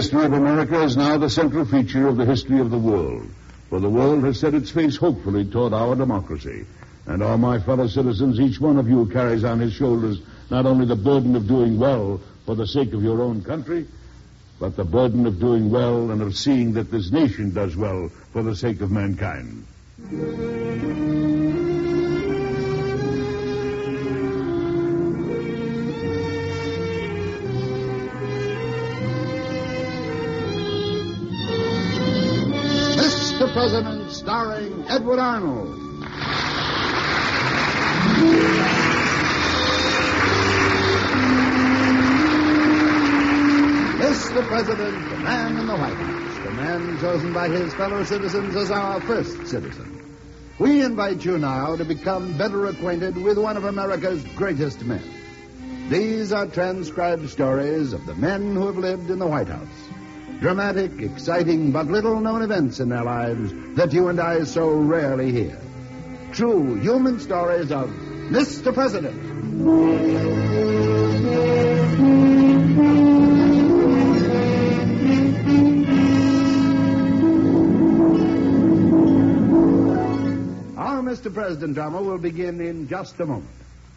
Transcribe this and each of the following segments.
history of America is now the central feature of the history of the world, for the world has set its face hopefully toward our democracy. And all my fellow citizens, each one of you carries on his shoulders not only the burden of doing well for the sake of your own country, but the burden of doing well and of seeing that this nation does well for the sake of mankind. Mr. President, starring Edward Arnold. Mr. President, the man in the White House, the man chosen by his fellow citizens as our first citizen. We invite you now to become better acquainted with one of America's greatest men. These are transcribed stories of the men who have lived in the White House. Dramatic, exciting, but little-known events in their lives that you and I so rarely hear. True human stories of Mr. President. Our Mr. President drama will begin in just a moment.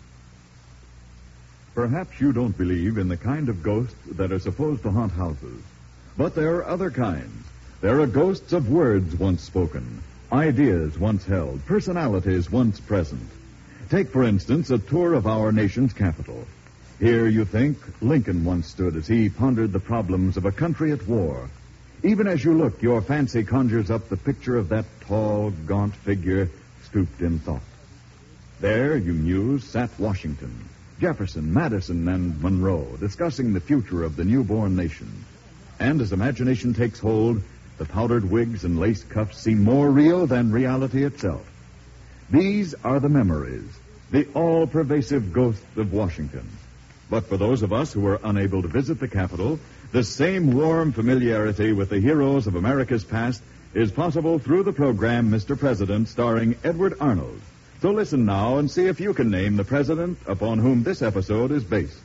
Perhaps you don't believe in the kind of ghosts that are supposed to haunt houses. But there are other kinds. There are ghosts of words once spoken, ideas once held, personalities once present. Take, for instance, a tour of our nation's capital. Here, you think, Lincoln once stood as he pondered the problems of a country at war. Even as you look, your fancy conjures up the picture of that tall, gaunt figure stooped in thought. There, you muse, sat Washington, Jefferson, Madison, and Monroe, discussing the future of the newborn nation. And as imagination takes hold, the powdered wigs and lace cuffs seem more real than reality itself. These are the memories, the all-pervasive ghosts of Washington. But for those of us who are unable to visit the Capitol, the same warm familiarity with the heroes of America's past is possible through the program Mr. President, starring Edward Arnold. So listen now and see if you can name the president upon whom this episode is based.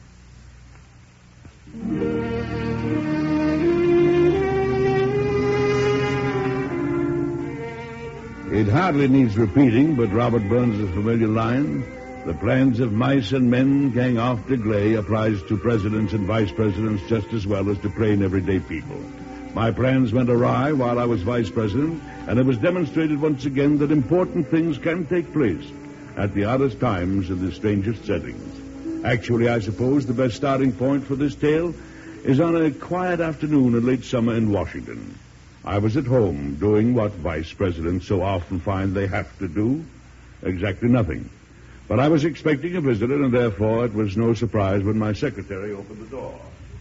It hardly needs repeating, but Robert Burns' familiar line, the plans of mice and men gang off to gley, applies to presidents and vice presidents just as well as to plain everyday people. My plans went awry while I was vice president, and it was demonstrated once again that important things can take place at the oddest times in the strangest settings. Actually, I suppose the best starting point for this tale is on a quiet afternoon in late summer in Washington. I was at home doing what vice presidents so often find they have to do, exactly nothing. But I was expecting a visitor, and therefore it was no surprise when my secretary opened the door.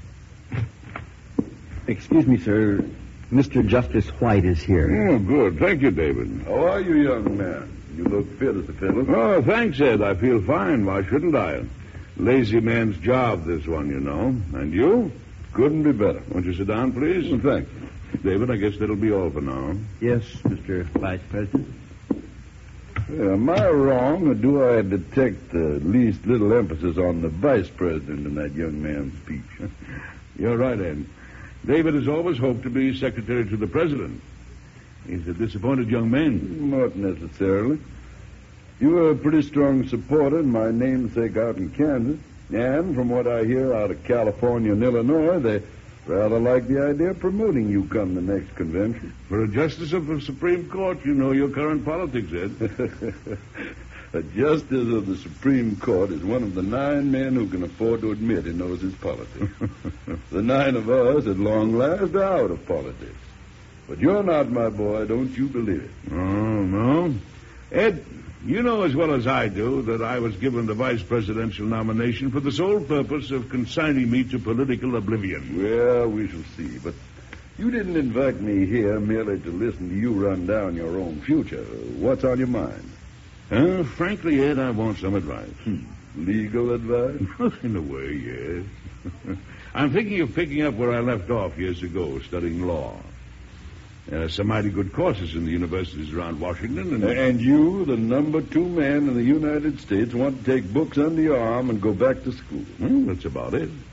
Excuse me, sir. Mr. Justice White is here. Oh, good. Thank you, David. How are you, young man? You look fit as a fiddle. Oh, thanks, Ed. I feel fine. Why shouldn't I? Lazy man's job, this one, you know. And you? Couldn't be better. Won't you sit down, please? Well, thanks. David, I guess that'll be all for now. Yes, Mr. Vice President. Am I wrong, or do I detect the least little emphasis on the vice president in that young man's speech? You're right, Ed. David has always hoped to be secretary to the president. He's a disappointed young man. Not necessarily. You were a pretty strong supporter in my namesake out in Kansas. And from what I hear out of California and Illinois, they rather like the idea of promoting you come the next convention. For a justice of the Supreme Court, you know your current politics, Ed. A justice of the Supreme Court is one of the 9 men who can afford to admit he knows his politics. The 9 of us, at long last, are out of politics. But you're not, my boy. Don't you believe it. Oh, no. Ed, you know as well as I do that I was given the vice presidential nomination for the sole purpose of consigning me to political oblivion. Well, we shall see. But you didn't invite me here merely to listen to you run down your own future. What's on your mind? Frankly, Ed, I want some advice. Legal advice? In a way, yes. I'm thinking of picking up where I left off years ago, studying law. Some mighty good courses in the universities around Washington. And you, the number 2 man in the United States, want to take books under your arm and go back to school. That's about it.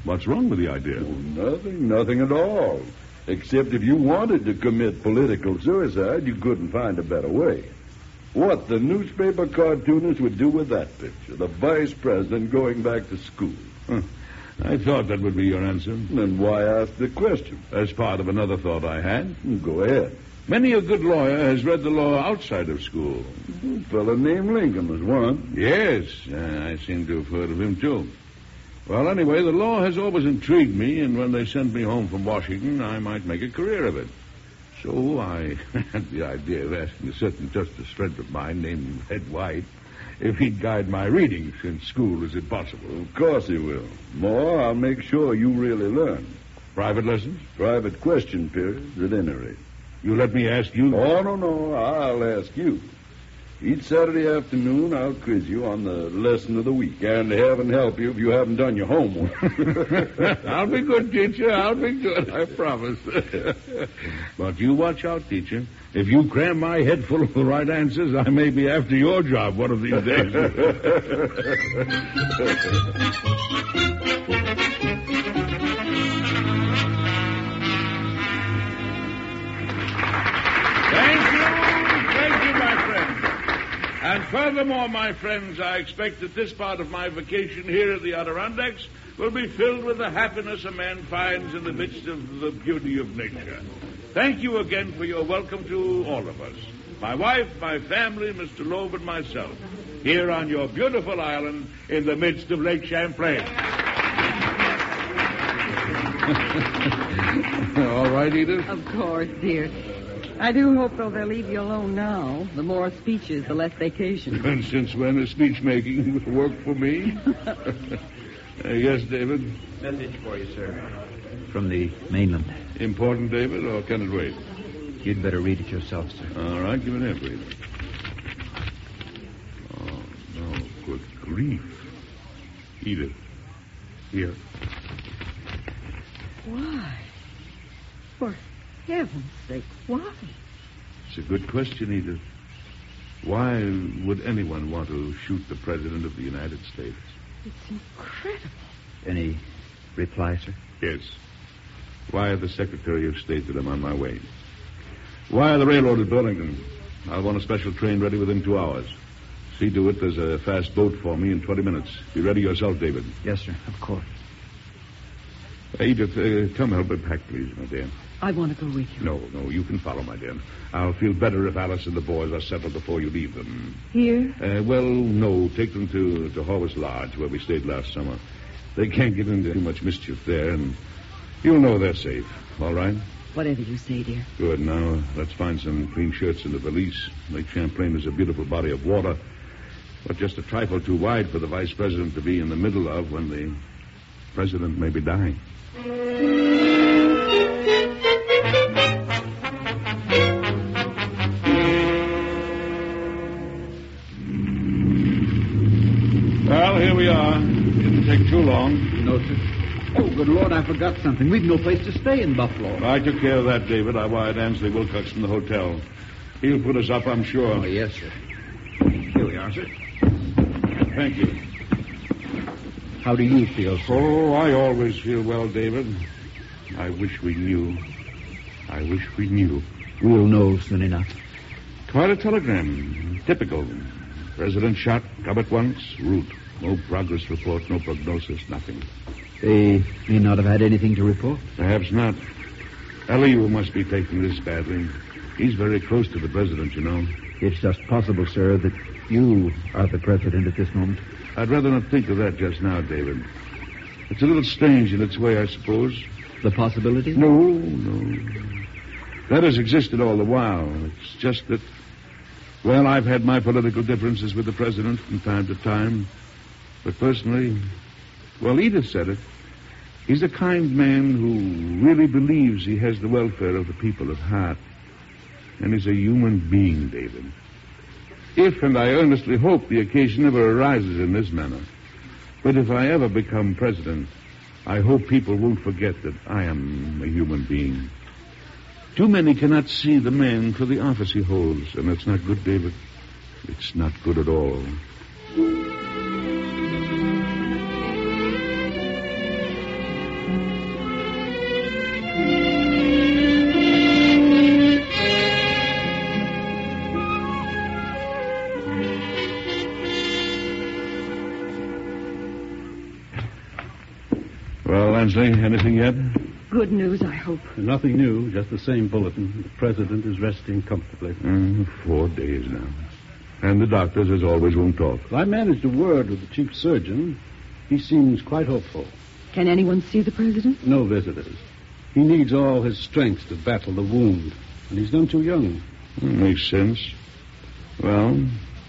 What's wrong with the idea? Nothing at all. Except if you wanted to commit political suicide, you couldn't find a better way. What the newspaper cartoonist would do with that picture, the vice president going back to school. I thought that would be your answer. Then why ask the question? As part of another thought I had. Go ahead. Many a good lawyer has read the law outside of school. A fellow named Lincoln was one. Yes, I seem to have heard of him, too. Well, anyway, the law has always intrigued me, and when they sent me home from Washington, I might make a career of it. So I had the idea of asking a certain justice friend of mine named Ed White if he'd guide my reading since school is impossible. Of course he will. More, I'll make sure you really learn. Private lessons? Private question periods, at any rate. You let me ask you? Oh, no. I'll ask you. Each Saturday afternoon, I'll quiz you on the lesson of the week. And heaven help you if you haven't done your homework. I'll be good, teacher. I'll be good, I promise. But you watch out, teacher. If you cram my head full of the right answers, I may be after your job one of these days. Thank you, my friend. And furthermore, my friends, I expect that this part of my vacation here at the Adirondacks will be filled with the happiness a man finds in the midst of the beauty of nature. Thank you again for your welcome to all of us. My wife, my family, Mr. Loeb, and myself, here on your beautiful island in the midst of Lake Champlain. All right, Edith? Of course, dear. I do hope, though, they'll leave you alone now. The more speeches, the less vacation. And since when is speech-making work for me? Yes, David? Message for you, sir. From the mainland. Important, David, or can it wait? You'd better read it yourself, sir. All right, give it here, please. Oh, no, good grief. Edith. Here. Why? For heaven's sake, why? It's a good question, Edith. Why would anyone want to shoot the President of the United States? It's incredible. Any reply, sir? Yes. Wire the Secretary of State that I'm on my way. Wire the railroad at Burlington. I'll want a special train ready within 2 hours. See to it there's a fast boat for me in 20 minutes. Be ready yourself, David. Yes, sir, of course. Edith, come help me pack, please, my dear. I want to go with you. No, you can follow, my dear. I'll feel better if Alice and the boys are settled before you leave them. Here? Well, no. Take them to Horwitz Lodge, where we stayed last summer. They can't get into too much mischief there, and you'll know they're safe. All right? Whatever you say, dear. Good. Now, let's find some clean shirts in the valise. Lake Champlain is a beautiful body of water, but just a trifle too wide for the vice president to be in the middle of when the president may be dying. Well, here we are. Didn't take too long. No, sir. Oh, good Lord, I forgot something. We've no place to stay in Buffalo. I took care of that, David. I wired Ansley Wilcox from the hotel. He'll put us up, I'm sure. Oh, yes, sir. Here we are, sir. Thank you. How do you feel, sir? Oh, I always feel well, David. I wish we knew. We'll know soon enough. Quite a telegram. Typical. President shot, come at once, route. No progress report, no prognosis, nothing. They may not have had anything to report. Perhaps not. Elihu must be taking this badly. He's very close to the president, you know. It's just possible, sir, that you are the president at this moment. I'd rather not think of that just now, David. It's a little strange in its way, I suppose. The possibility? No. That has existed all the while. It's just that, well, I've had my political differences with the president from time to time. But personally, well, Edith said it. He's a kind man who really believes he has the welfare of the people at heart. And he's a human being, David. If, and I earnestly hope, the occasion never arises in this manner. But if I ever become president, I hope people won't forget that I am a human being. Too many cannot see the man for the office he holds, and that's not good, David. It's not good at all. Ansley, anything yet? Good news, I hope. Nothing new, just the same bulletin. The president is resting comfortably. 4 days now. And the doctors, as always, won't talk. I managed a word with the chief surgeon. He seems quite hopeful. Can anyone see the president? No visitors. He needs all his strength to battle the wound, and he's none too young. Makes sense. Well,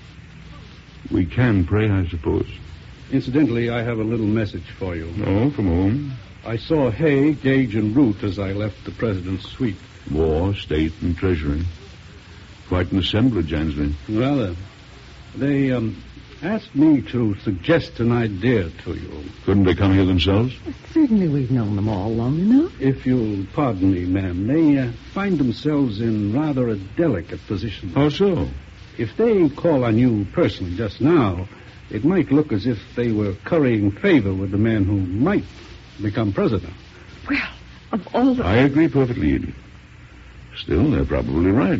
we can pray, I suppose. Incidentally, I have a little message for you. Oh, from whom? I saw Hay, Gage, and Root as I left the president's suite. War, State, and Treasury. Quite an assemblage, Ansley. Well, they asked me to suggest an idea to you. Couldn't they come here themselves? Certainly we've known them all long enough. If you'll pardon me, ma'am, they find themselves in rather a delicate position. How so? If they call on you personally just now, it might look as if they were currying favor with the man who might become president. Well, of all the... I agree perfectly, Edie. Still, they're probably right.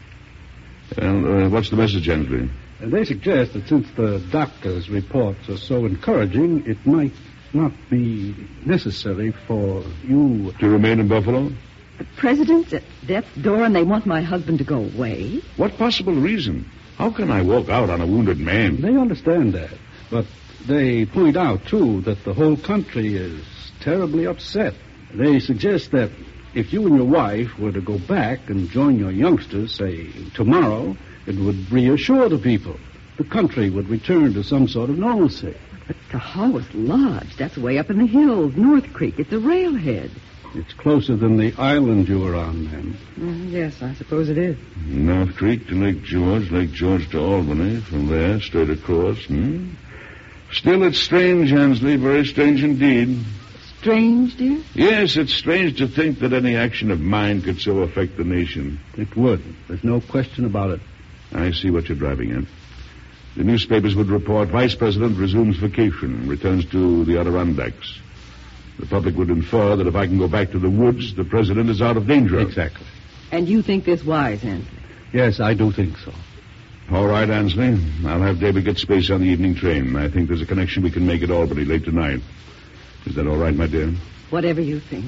Well, what's the message, Ansley? They suggest that since the doctor's reports are so encouraging, it might not be necessary for you... To remain in Buffalo? The president's at death's door and they want my husband to go away? What possible reason? How can I walk out on a wounded man? They understand that, but they point out, too, that the whole country is terribly upset. They suggest that if you and your wife were to go back and join your youngsters, say, tomorrow, it would reassure the people. The country would return to some sort of normalcy. But Tahawas Lodge, that's way up in the hills, North Creek. It's a railhead. It's closer than the island you were on, ma'am. Yes, I suppose it is. North Creek to Lake George to Albany, from there straight across. Still, it's strange, Ansley, very strange indeed. Strange, dear? Yes, it's strange to think that any action of mine could so affect the nation. It would. There's no question about it. I see what you're driving at. The newspapers would report Vice President resumes vacation, returns to the Adirondacks. The public would infer that if I can go back to the woods, the president is out of danger. Exactly. And you think this wise, Ansley? Yes, I do think so. All right, Ansley. I'll have David get space on the evening train. I think there's a connection we can make at Albany late tonight. Is that all right, my dear? Whatever you think.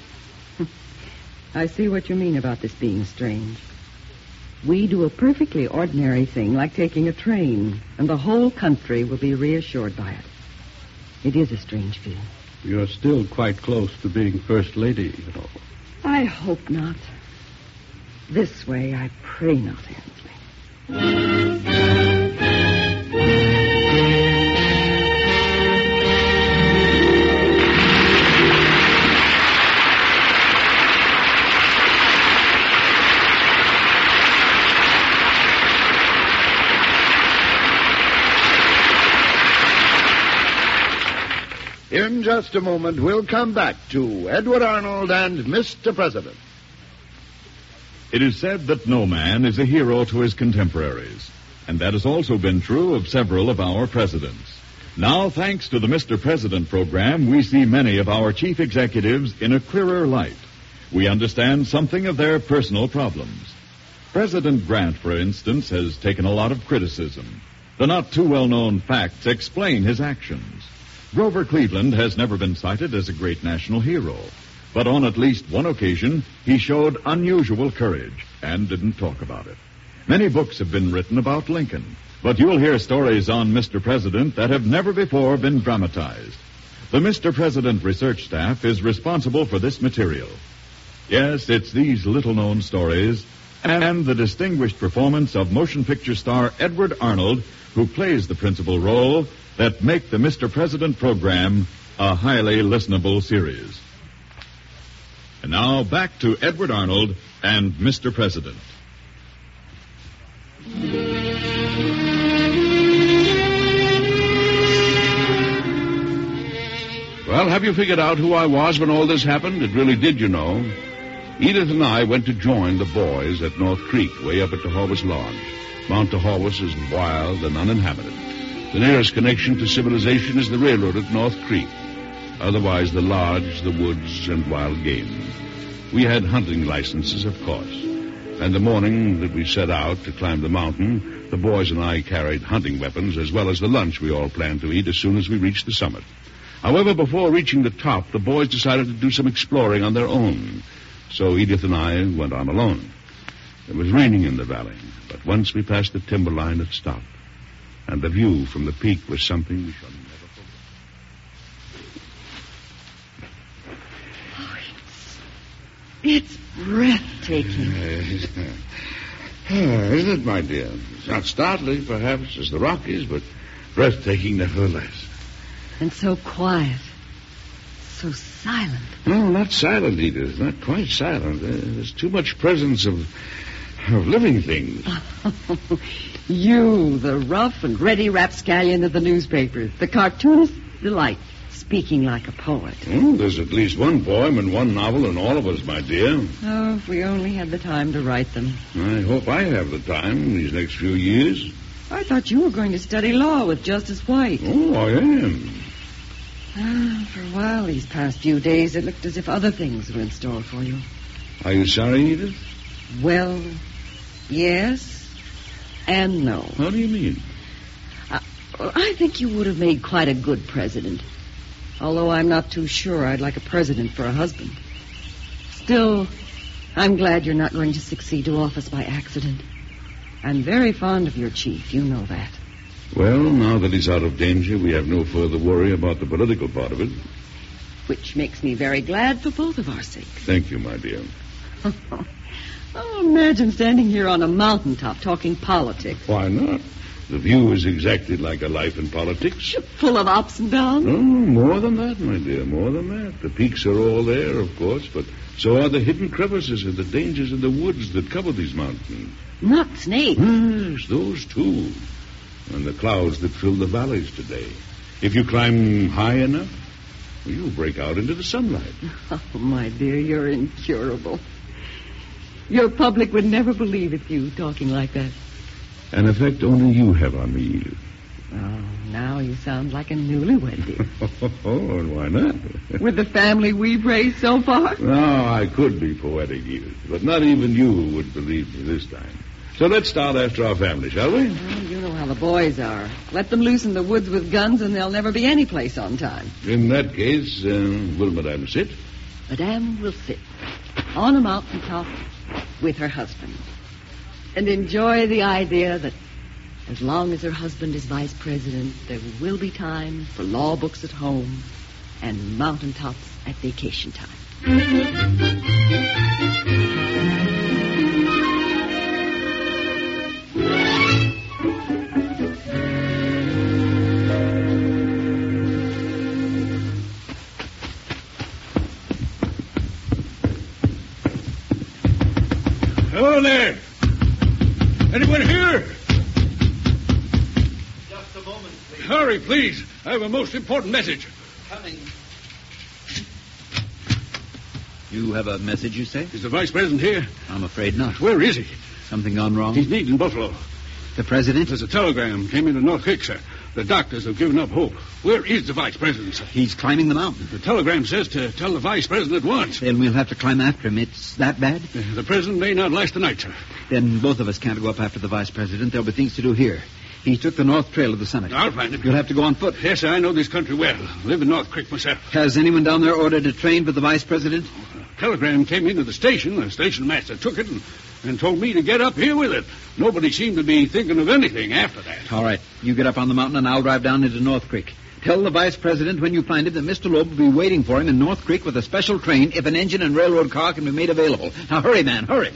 I see what you mean about this being strange. We do a perfectly ordinary thing like taking a train, and the whole country will be reassured by it. It is a strange feeling. You're still quite close to being First Lady, you know. I hope not. This way, I pray not, Ansley. In just a moment, we'll come back to Edward Arnold and Mr. President. It is said that no man is a hero to his contemporaries, and that has also been true of several of our presidents. Now, thanks to the Mr. President program, we see many of our chief executives in a clearer light. We understand something of their personal problems. President Grant, for instance, has taken a lot of criticism. The not too well-known facts explain his actions. Grover Cleveland has never been cited as a great national hero, but on at least one occasion, he showed unusual courage and didn't talk about it. Many books have been written about Lincoln, but you'll hear stories on Mr. President that have never before been dramatized. The Mr. President research staff is responsible for this material. Yes, it's these little-known stories and the distinguished performance of motion picture star Edward Arnold, who plays the principal role, that make the Mr. President program a highly listenable series. And now back to Edward Arnold and Mr. President. Well, have you figured out who I was when all this happened? It really did, you know. Edith and I went to join the boys at North Creek, way up at Tahawas Lodge. Mount Tahawas is wild and uninhabited. The nearest connection to civilization is the railroad at North Creek. Otherwise, the lodge, the woods, and wild game. We had hunting licenses, of course. And the morning that we set out to climb the mountain, the boys and I carried hunting weapons as well as the lunch we all planned to eat as soon as we reached the summit. However, before reaching the top, the boys decided to do some exploring on their own. So Edith and I went on alone. It was raining in the valley, but once we passed the timberline, it stopped. And the view from the peak was something we shall never forget. It's breathtaking. Isn't it, my dear? It's not startling, perhaps, as the Rockies, but breathtaking nevertheless. And so quiet. So silent. No, not silent, Edith. Not quite silent. There's too much presence of living things. You, the rough and ready rapscallion of the newspapers, the cartoonist delight, speaking like a poet. There's at least one poem and one novel in all of us, my dear. Oh, if we only had the time to write them. I hope I have the time these next few years. I thought you were going to study law with Justice White. Oh, I am. For a while these past few days, it looked as if other things were in store for you. Are you sorry, Edith? Well, yes and no. How do you mean? I think you would have made quite a good president. Although I'm not too sure I'd like a president for a husband. Still, I'm glad you're not going to succeed to office by accident. I'm very fond of your chief, you know that. Well, now that he's out of danger, we have no further worry about the political part of it. Which makes me very glad for both of our sakes. Thank you, my dear. Oh, imagine standing here on a mountaintop talking politics. Why not? The view is exactly like a life in politics. Full of ups and downs. Oh, more than that, my dear, more than that. The peaks are all there, of course, but so are the hidden crevices and the dangers in the woods that cover these mountains. Not snakes. Yes, those too. And the clouds that fill the valleys today. If you climb high enough, you'll break out into the sunlight. Oh, my dear, you're incurable. Your public would never believe it's you talking like that. An effect only you have on me, Edith. Oh, now you sound like a newlywed, dear. Oh, and why not? With the family we've raised so far? No, I could be poetic, Edith, but not even you would believe me this time. So let's start after our family, shall we? Well, you know how the boys are. Let them loose in the woods with guns and they'll never be any place on time. In that case, will Madame sit? Madame will sit on a mountaintop with her husband and enjoy the idea that as long as her husband is vice president, there will be time for law books at home and mountaintops at vacation time. Hello there. Anyone here? Just a moment, please. Hurry, please. I have a most important message. Coming. You have a message, you say? Is the vice president here? I'm afraid not. Where is he? Something gone wrong? He's needed in Buffalo. The president? There's a telegram came into North Creek, sir. The doctors have given up hope. Where is the vice president, sir? He's climbing the mountain. The telegram says to tell the vice president at once. Then we'll have to climb after him. It's that bad? The president may not last the night, sir. Then both of us can't go up after the vice president. There'll be things to do here. He took the north trail of the summit. I'll find him. You'll have to go on foot. Yes, sir, I know this country well. Live in North Creek myself. Has anyone down there ordered a train for the vice president? A telegram came into the station. The station master took it and told me to get up here with it. Nobody seemed to be thinking of anything after that. All right. You get up on the mountain and I'll drive down into North Creek. Tell the vice president when you find him that Mr. Loeb will be waiting for him in North Creek with a special train if an engine and railroad car can be made available. Now hurry, man, hurry.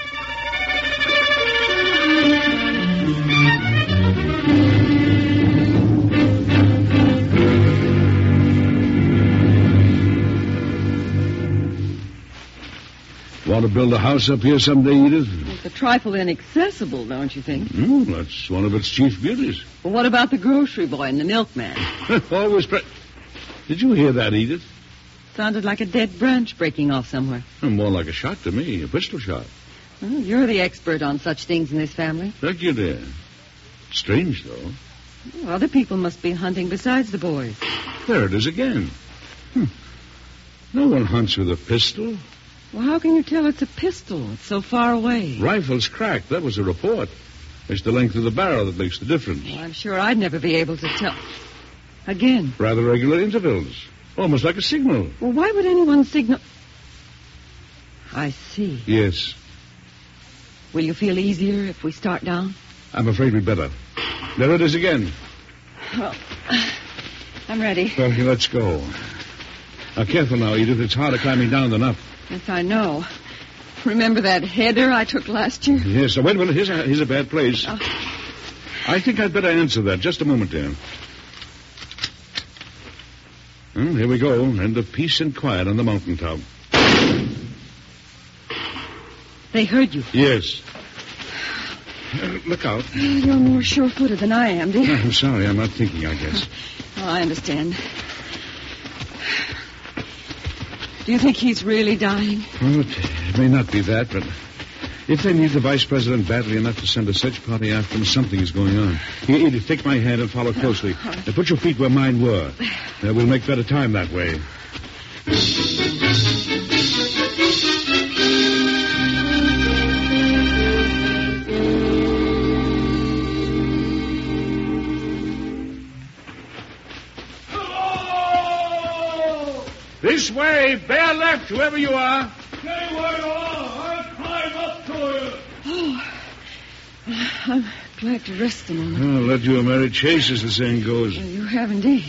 Want to build a house up here someday, Edith? It's a trifle inaccessible, don't you think? That's one of its chief beauties. Well, what about the grocery boy and the milkman? Always Did you hear that, Edith? Sounded like a dead branch breaking off somewhere. More like a shot to me, a pistol shot. Well, you're the expert on such things in this family. Thank you, dear. Strange, though. Well, other people must be hunting besides the boys. There it is again. No one hunts with a pistol. Well, how can you tell it's a pistol? It's so far away. Rifle's cracked. That was a report. It's the length of the barrel that makes the difference. Well, I'm sure I'd never be able to tell. Again? Rather regular intervals. Almost like a signal. Well, why would anyone signal... I see. Yes. Will you feel easier if we start down? I'm afraid we'd better. There it is again. Well, I'm ready. Well, let's go. Now, careful now, Edith. It's harder climbing down than up. Yes, I know. Remember that header I took last year? Yes. Wait a minute. Here's a bad place. Oh. I think I'd better answer that. Just a moment, dear. Well, here we go. And the peace and quiet on the mountaintop. They heard you. Yes. Look out. You're more sure-footed than I am, dear. I'm sorry. I'm not thinking, I guess. Oh, I understand. Do you think he's really dying? Well, it may not be that, but if they need the vice president badly enough to send a search party after him, something is going on. Here, Edith, take my hand and follow closely. Now, put your feet where mine were. We'll make better time that way. This way, bear left, whoever you are. Stay where you are. I'll climb up to you. Oh, I'm glad to rest a moment. I'll let you a merry chase, as the saying goes. Well, you have indeed.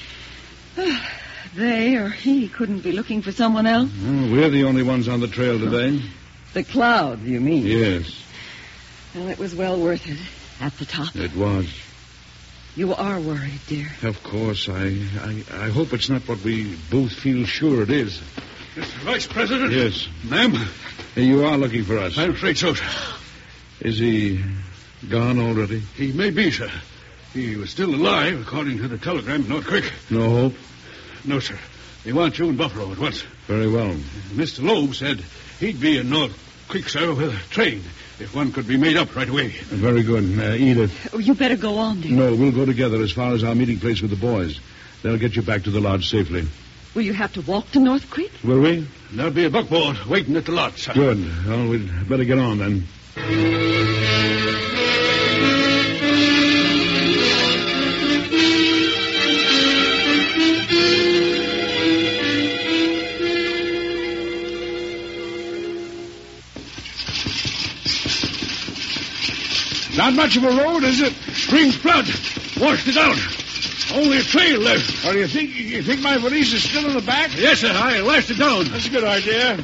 They or he couldn't be looking for someone else. Oh, we're the only ones on the trail today. The cloud, you mean? Yes. Well, it was well worth it at the top. It was. You are worried, dear. Of course. I hope it's not what we both feel sure it is. Mr. Vice President? Yes. Ma'am? You are looking for us. I'm afraid so, sir. Is he gone already? He may be, sir. He was still alive, according to the telegram in North Creek. No hope? No, sir. They want you in Buffalo at once. Very well. Mr. Loeb said he'd be in North Creek, sir, with a train, if one could be made up right away. Very good. Edith. Oh, you better go on, dear. No, we'll go together as far as our meeting place with the boys. They'll get you back to the lodge safely. Will you have to walk to North Creek? Will we? There'll be a buckboard waiting at the lodge, sir. Good. Well, we'd better get on then. Not much of a road, is it? Spring flood washed it out. Only a trail left. Oh, you think my valise is still in the back? Yes, sir. I lashed it down. That's a good idea.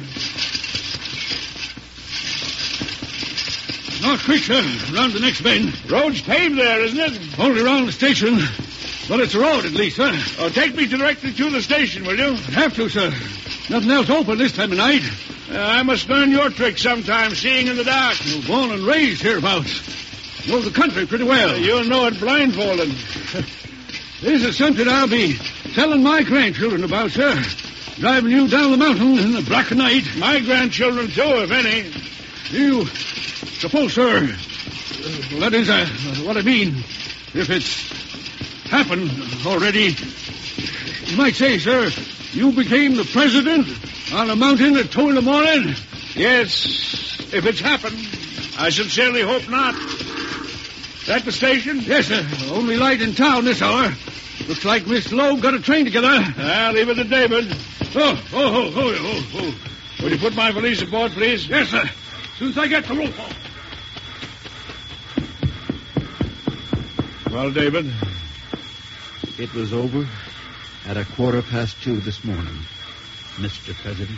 North Creek, sir. Round the next bend. Road's paved there, isn't it? Only round the station. But it's a road, at least, sir. Oh, take me directly to the station, will you? Have to, sir. Nothing else open this time of night. I must learn your trick sometime, seeing in the dark. You're born and raised hereabouts. Know the country pretty well. You'll know it blindfolded. This is something I'll be telling my grandchildren about, sir. Driving you down the mountain in the black of night. My grandchildren, too, if any. You suppose, sir, that is what I mean. If it's happened already, you might say, sir, you became the president on a mountain at 2 a.m. Yes, if it's happened. I sincerely hope not. That the station? Yes, sir. Only light in town this hour. Looks like Miss Loeb got a train together. I'll leave it to David. Oh. Will you put my valise aboard, please? Yes, sir. As soon as I get the rope off. Well, David? It was over at 2:15 this morning, Mr. President.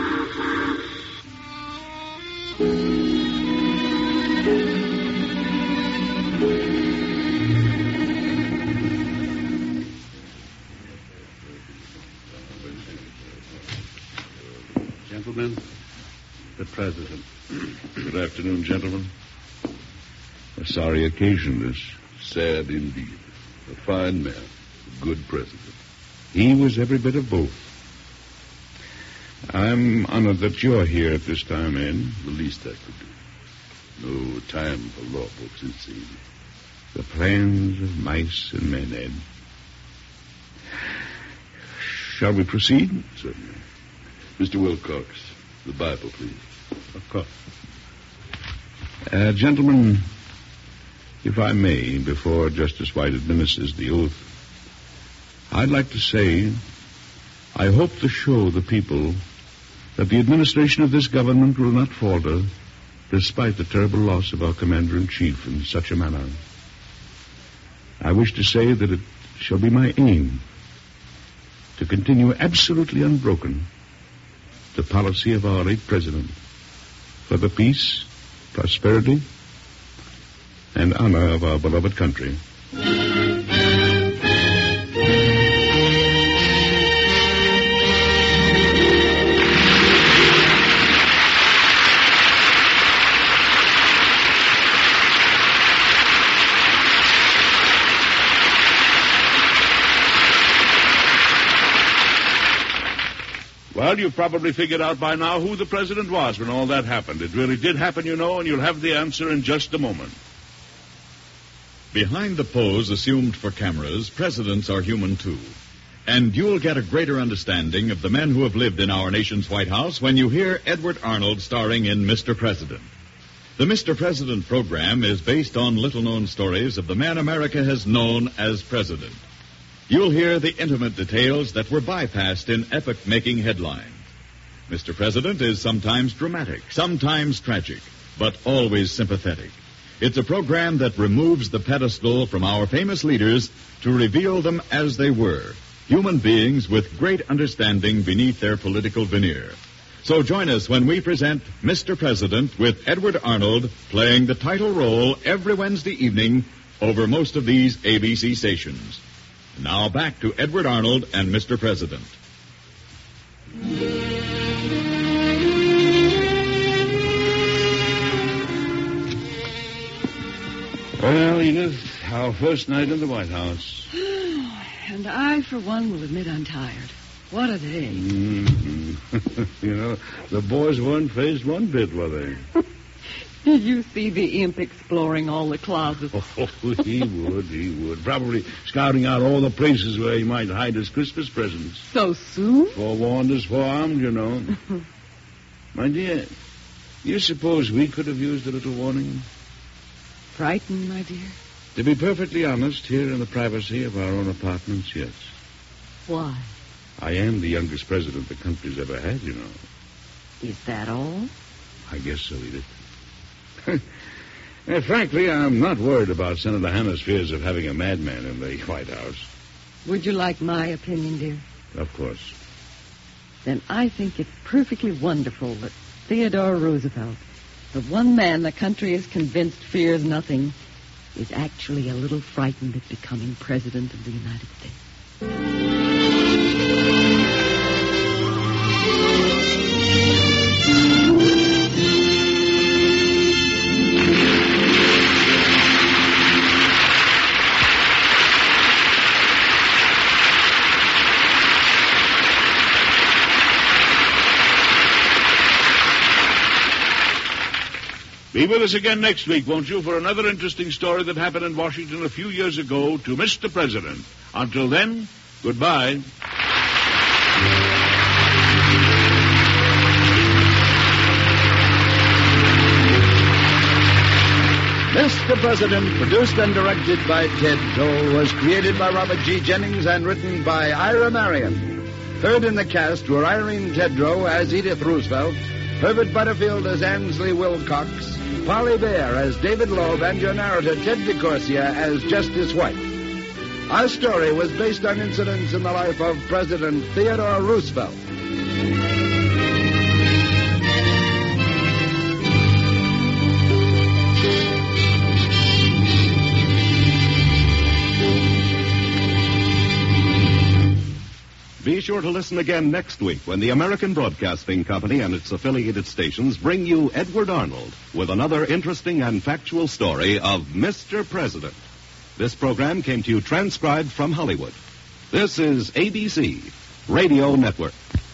Gentlemen, the President. Good afternoon, gentlemen. A sorry occasion, this. Sad indeed. A fine man. A good president. He was every bit of both. I'm honored that you're here at this time, Ed. The least I could do. No time for law books, it seems. The plans of mice and men, Ed. Shall we proceed? Certainly. Mr. Wilcox, the Bible, please. Of course. Gentlemen, if I may, before Justice White administers the oath, I'd like to say I hope to show the people that the administration of this government will not falter despite the terrible loss of our commander-in-chief in such a manner. I wish to say that it shall be my aim to continue absolutely unbroken the policy of our late president for the peace, prosperity, and honor of our beloved country. Well, you've probably figured out by now who the president was when all that happened. It really did happen, you know, and you'll have the answer in just a moment. Behind the pose assumed for cameras, presidents are human too. And you'll get a greater understanding of the men who have lived in our nation's White House when you hear Edward Arnold starring in Mr. President. The Mr. President program is based on little-known stories of the man America has known as president. You'll hear the intimate details that were bypassed in epoch-making headlines. Mr. President is sometimes dramatic, sometimes tragic, but always sympathetic. It's a program that removes the pedestal from our famous leaders to reveal them as they were, human beings with great understanding beneath their political veneer. So join us when we present Mr. President with Edward Arnold playing the title role every Wednesday evening over most of these ABC stations. Now back to Edward Arnold and Mr. President. Well, Edith, our first night in the White House. And I, for one, will admit I'm tired. What a day. Mm-hmm. You know, the boys weren't phased one bit, were they? Did you see the imp exploring all the closets? Oh, he would. Probably scouting out all the places where he might hide his Christmas presents. So soon? Forewarned is forearmed, you know. My dear, you suppose we could have used a little warning? Frightened, my dear? To be perfectly honest, here in the privacy of our own apartments, yes. Why? I am the youngest president the country's ever had, you know. Is that all? I guess so, Edith. Frankly, I'm not worried about Senator Hanna's fears of having a madman in the White House. Would you like my opinion, dear? Of course. Then I think it's perfectly wonderful that Theodore Roosevelt, the one man the country is convinced fears nothing, is actually a little frightened at becoming president of the United States. Be with us again next week, won't you, for another interesting story that happened in Washington a few years ago to Mr. President. Until then, goodbye. Mr. President, produced and directed by Ted Joel, was created by Robert G. Jennings and written by Ira Marion. Heard in the cast were Irene Tedrow as Edith Roosevelt, Herbert Butterfield as Ansley Wilcox, Polly Bear as David Loeb, and your narrator, Ted DeCorsia, as Justice White. Our story was based on incidents in the life of President Theodore Roosevelt. Be sure to listen again next week when the American Broadcasting Company and its affiliated stations bring you Edward Arnold with another interesting and factual story of Mr. President. This program came to you transcribed from Hollywood. This is ABC Radio Network.